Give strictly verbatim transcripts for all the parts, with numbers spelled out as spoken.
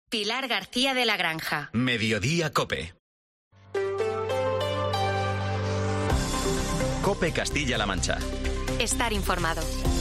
Pilar García de la Granja. Mediodía COPE. COPE Castilla-La Mancha. Estar informado.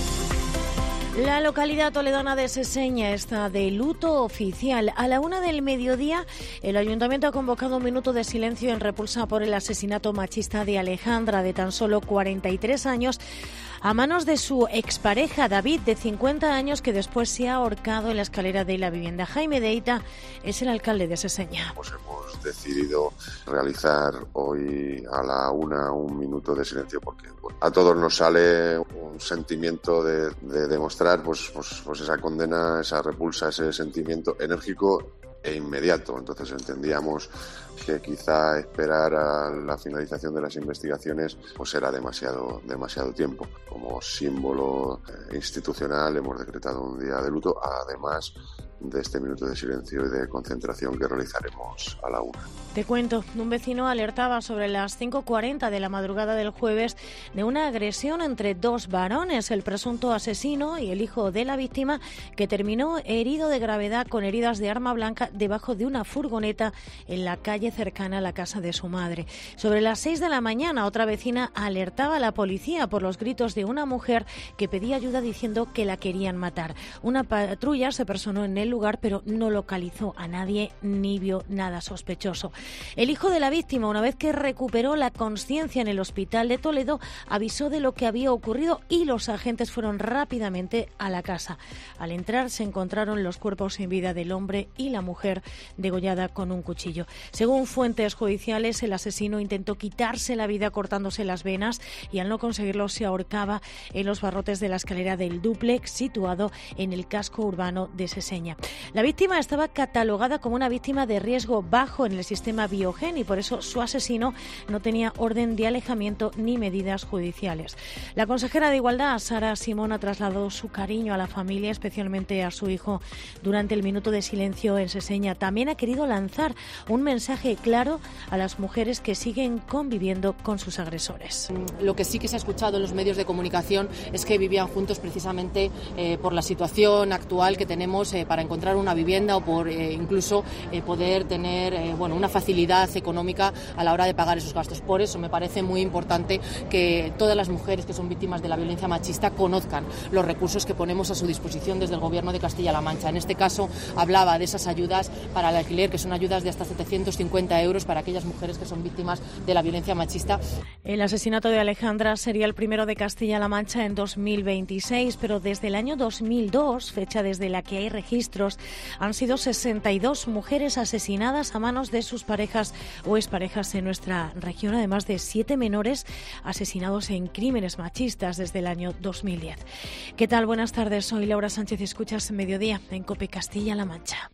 La localidad toledana de Seseña está de luto oficial. A la una del mediodía, el Ayuntamiento ha convocado un minuto de silencio en repulsa por el asesinato machista de Alejandra, de tan solo cuarenta y tres años, a manos de su expareja David, de cincuenta años, que después se ha ahorcado en la escalera de la vivienda. Jaime Deita es el alcalde de Seseña. Pues hemos decidido realizar hoy a la una un minuto de silencio porque bueno, a todos nos sale un sentimiento de, de demostrar pues, pues, pues esa condena, esa repulsa, ese sentimiento enérgico e inmediato. Entonces entendíamos que quizá esperar a la finalización de las investigaciones pues era demasiado, demasiado tiempo. Como símbolo institucional hemos decretado un día de luto, además de este minuto de silencio y de concentración que realizaremos a la una. Te cuento, un vecino alertaba sobre las cinco cuarenta de la madrugada del jueves de una agresión entre dos varones, el presunto asesino y el hijo de la víctima, que terminó herido de gravedad con heridas de arma blanca debajo de una furgoneta en la calle cercana a la casa de su madre. Sobre las seis de la mañana, otra vecina alertaba a la policía por los gritos de una mujer que pedía ayuda diciendo que la querían matar. Una patrulla se personó en el lugar, pero no localizó a nadie ni vio nada sospechoso. El hijo de la víctima, una vez que recuperó la consciencia en el hospital de Toledo, avisó de lo que había ocurrido y los agentes fueron rápidamente a la casa. Al entrar se encontraron los cuerpos sin vida del hombre y la mujer degollada con un cuchillo. Según fuentes judiciales, el asesino intentó quitarse la vida cortándose las venas y al no conseguirlo se ahorcaba en los barrotes de la escalera del dúplex situado en el casco urbano de Seseña. La víctima estaba catalogada como una víctima de riesgo bajo en el sistema Biogen y por eso su asesino no tenía orden de alejamiento ni medidas judiciales. La consejera de Igualdad, Sara Simón, ha trasladado su cariño a la familia, especialmente a su hijo, durante el minuto de silencio en Seseña. También ha querido lanzar un mensaje claro a las mujeres que siguen conviviendo con sus agresores. Lo que sí que se ha escuchado en los medios de comunicación es que vivían juntos precisamente eh, por la situación actual que tenemos eh, para encontrar una vivienda o por eh, incluso eh, poder tener eh, bueno, una facilidad económica a la hora de pagar esos gastos. Por eso me parece muy importante que todas las mujeres que son víctimas de la violencia machista conozcan los recursos que ponemos a su disposición desde el Gobierno de Castilla-La Mancha. En este caso hablaba de esas ayudas para el alquiler, que son ayudas de hasta setecientos cincuenta euros para aquellas mujeres que son víctimas de la violencia machista. El asesinato de Alejandra sería el primero de Castilla-La Mancha en dos mil veintiséis, pero desde el año dos mil dos, fecha desde la que hay registros, han sido sesenta y dos mujeres asesinadas a manos de sus parejas o exparejas en nuestra región, además de siete menores asesinados en crímenes machistas desde el año dos mil diez. ¿Qué tal? Buenas tardes, soy Laura Sánchez y escuchas Mediodía en COPE Castilla-La Mancha.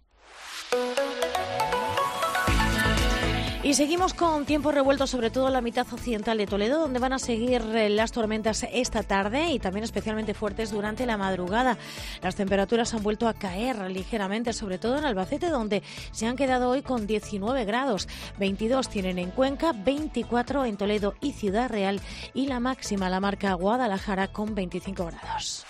Y seguimos con tiempo revuelto, sobre todo en la mitad occidental de Toledo, donde van a seguir las tormentas esta tarde y también especialmente fuertes durante la madrugada. Las temperaturas han vuelto a caer ligeramente, sobre todo en Albacete, donde se han quedado hoy con diecinueve grados. veintidós tienen en Cuenca, veinticuatro en Toledo y Ciudad Real, y la máxima la marca Guadalajara con veinticinco grados.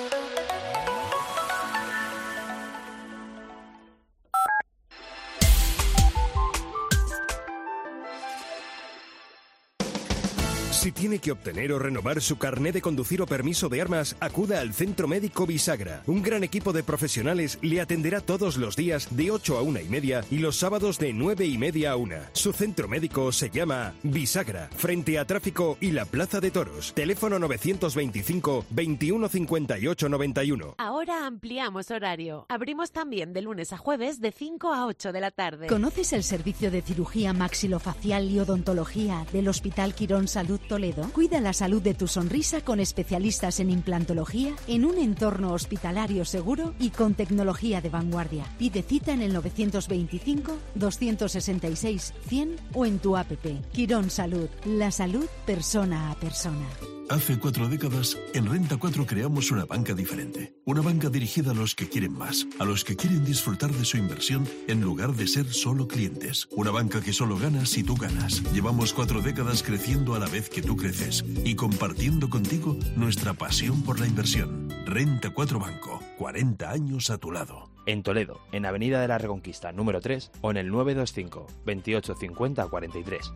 Si tiene que obtener o renovar su carné de conducir o permiso de armas, acuda al Centro Médico Bisagra. Un gran equipo de profesionales le atenderá todos los días de ocho a una y media y los sábados de nueve y media a una. Su centro médico se llama Bisagra, frente a Tráfico y la Plaza de Toros. Teléfono novecientos veinticinco, veintiuno cincuenta y ocho noventa y uno. Ahora ampliamos horario. Abrimos también de lunes a jueves de cinco a ocho de la tarde. ¿Conoces el servicio de cirugía maxilofacial y odontología del Hospital Quirón Salud Toledo? Cuida la salud de tu sonrisa con especialistas en implantología en un entorno hospitalario seguro y con tecnología de vanguardia. Pide cita en el novecientos veinticinco, doscientos sesenta y seis, cien o en tu app. Quirón Salud, la salud persona a persona. Hace cuatro décadas, en Renta cuatro creamos una banca diferente. Una banca dirigida a los que quieren más, a los que quieren disfrutar de su inversión en lugar de ser solo clientes. Una banca que solo gana si tú ganas. Llevamos cuatro décadas creciendo a la vez que tú creces y compartiendo contigo nuestra pasión por la inversión. Renta cuatro Banco, cuarenta años a tu lado. en Toledo, en Avenida de la Reconquista número tres o en el nueve dos cinco, veintiocho cincuenta cuarenta y tres.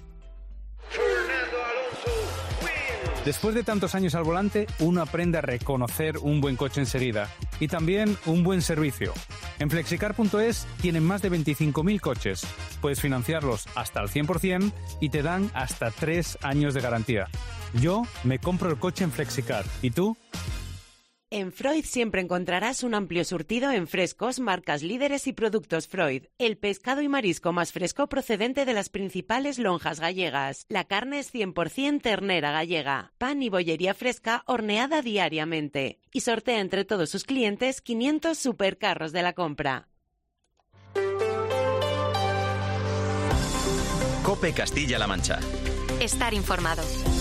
Después de tantos años al volante, uno aprende a reconocer un buen coche enseguida y también un buen servicio. En Flexicar punto es tienen más de veinticinco mil coches. Puedes financiarlos hasta al cien por ciento y te dan hasta tres años de garantía. Yo me compro el coche en Flexicar. ¿Y tú? En Freud siempre encontrarás un amplio surtido en frescos, marcas líderes y productos Freud. El pescado y marisco más fresco procedente de las principales lonjas gallegas. La carne es cien por ciento ternera gallega. Pan y bollería fresca horneada diariamente. Y sortea entre todos sus clientes quinientos supercarros de la compra. COPE Castilla-La Mancha. Estar informado.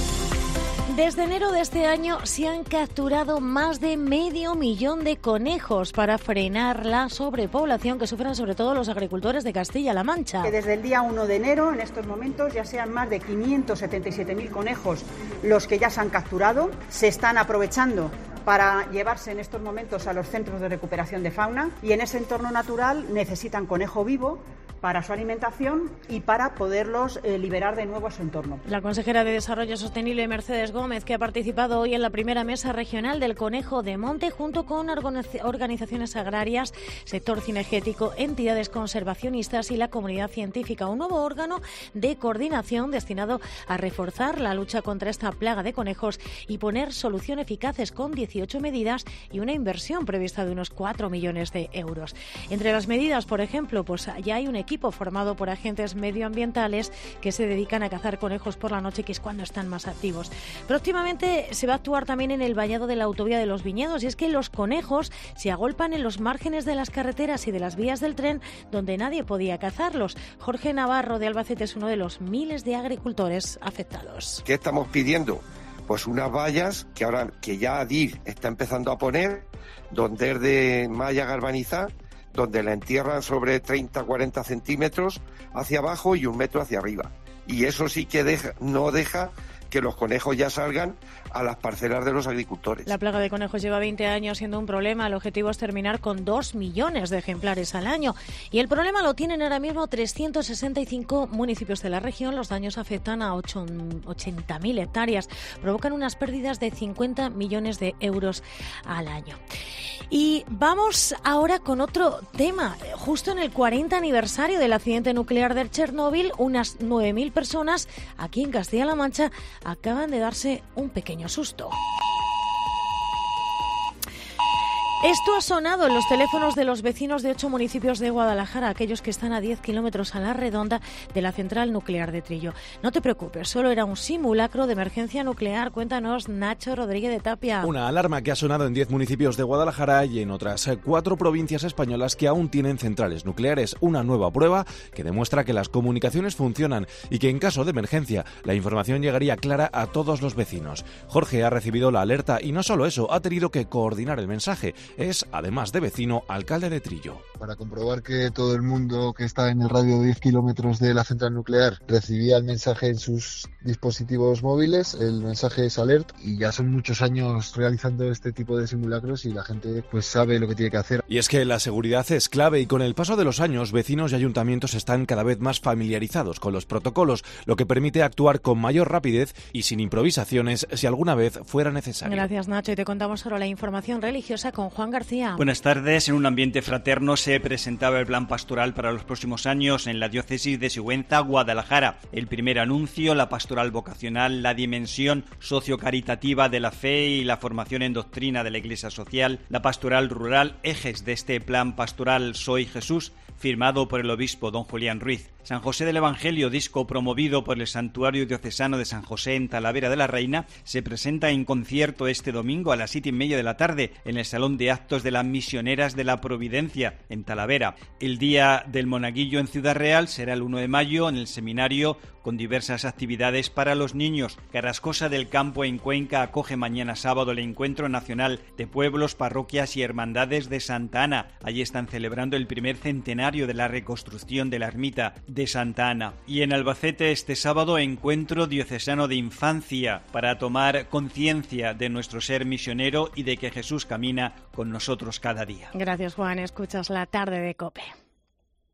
Desde enero de este año se han capturado más de medio millón de conejos para frenar la sobrepoblación que sufren sobre todo los agricultores de Castilla-La Mancha. Que desde el día uno de enero, en estos momentos, ya sean más de quinientos setenta y siete mil conejos los que ya se han capturado, se están aprovechando para llevarse en estos momentos a los centros de recuperación de fauna y en ese entorno natural necesitan conejo vivo para su alimentación y para poderlos eh, liberar de nuevo a su entorno. La consejera de Desarrollo Sostenible, Mercedes Gómez, que ha participado hoy en la primera mesa regional del conejo de monte, junto con organizaciones agrarias, sector cinegético, entidades conservacionistas y la comunidad científica. Un nuevo órgano de coordinación destinado a reforzar la lucha contra esta plaga de conejos y poner soluciones eficaces con dieciocho medidas y una inversión prevista de unos cuatro millones de euros. Entre las medidas, por ejemplo, pues ya hay un equipo formado por agentes medioambientales que se dedican a cazar conejos por la noche, que es cuando están más activos. Próximamente se va a actuar también en el vallado de la autovía de los Viñedos, y es que los conejos se agolpan en los márgenes de las carreteras y de las vías del tren donde nadie podía cazarlos. Jorge Navarro de Albacete es uno de los miles de agricultores afectados. ¿Qué estamos pidiendo? Pues unas vallas que ahora que ya ADIF está empezando a poner, donde es de malla galvanizada, donde la entierran sobre treinta a cuarenta centímetros hacia abajo y un metro hacia arriba. Y eso sí que deja, no deja que los conejos ya salgan a las parcelas de los agricultores. La plaga de conejos lleva veinte años siendo un problema. El objetivo es terminar con dos millones de ejemplares al año. Y el problema lo tienen ahora mismo trescientos sesenta y cinco municipios de la región. Los daños afectan a ochenta mil hectáreas. Provocan unas pérdidas de cincuenta millones de euros al año. Y vamos ahora con otro tema. Justo en el cuarenta aniversario del accidente nuclear de Chernóbil, unas nueve mil personas aquí en Castilla-La Mancha acaban de darse un pequeño susto. Esto ha sonado en los teléfonos de los vecinos de ocho municipios de Guadalajara, aquellos que están a diez kilómetros a la redonda de la central nuclear de Trillo. No te preocupes, solo era un simulacro de emergencia nuclear. Cuéntanos, Nacho Rodríguez de Tapia. Una alarma que ha sonado en diez municipios de Guadalajara y en otras cuatro provincias españolas que aún tienen centrales nucleares. Una nueva prueba que demuestra que las comunicaciones funcionan y que en caso de emergencia la información llegaría clara a todos los vecinos. Jorge ha recibido la alerta y no solo eso, ha tenido que coordinar el mensaje. Es, además de vecino, alcalde de Trillo. Para comprobar que todo el mundo que está en el radio de diez kilómetros de la central nuclear recibía el mensaje en sus dispositivos móviles, el mensaje es alert, y ya son muchos años realizando este tipo de simulacros y la gente pues sabe lo que tiene que hacer. Y es que la seguridad es clave y con el paso de los años vecinos y ayuntamientos están cada vez más familiarizados con los protocolos, lo que permite actuar con mayor rapidez y sin improvisaciones si alguna vez fuera necesario. Gracias, Nacho, y te contamos ahora la información religiosa con Juan García. Buenas tardes. En un ambiente fraterno se presentaba el plan pastoral para los próximos años en la diócesis de Sigüenza, Guadalajara. El primer anuncio, la pastoral vocacional, la dimensión sociocaritativa de la fe y la formación en doctrina de la Iglesia social, la pastoral rural, ejes de este plan pastoral Soy Jesús, firmado por el obispo don Julián Ruiz. San José del Evangelio, disco promovido por el Santuario Diocesano de San José en Talavera de la Reina, se presenta en concierto este domingo a las siete y media de la tarde en el Salón de Actos de las Misioneras de la Providencia, en Talavera. El Día del Monaguillo en Ciudad Real será el uno de mayo en el seminario, con diversas actividades para los niños. Carrascosa del Campo en Cuenca acoge mañana sábado el Encuentro Nacional de Pueblos, Parroquias y Hermandades de Santa Ana. Allí están celebrando el primer centenario de la reconstrucción de la ermita. de Santa Ana. Y en Albacete este sábado encuentro diocesano de infancia para tomar conciencia de nuestro ser misionero y de que Jesús camina con nosotros cada día. Gracias, Juan. Escuchas La Tarde de COPE.